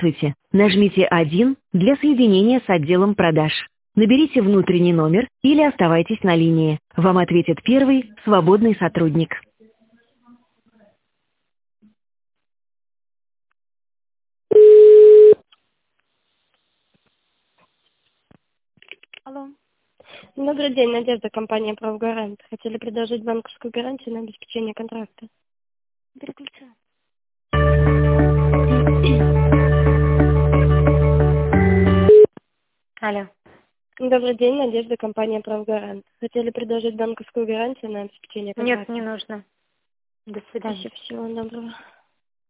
Здравствуйте. Нажмите 1 для соединения с отделом продаж. Наберите внутренний номер или оставайтесь на линии. Вам ответит первый свободный сотрудник. Алло. Добрый день, Надежда, компания «Правгарант». Хотели предложить банковскую гарантию на обеспечение контракта. Переключаю. Алло. Добрый день, Надежда, компания «Правгарант». Хотели предложить банковскую гарантию на обеспечение Нет, контракта. не нужно. До свидания. Спасибо, всего доброго.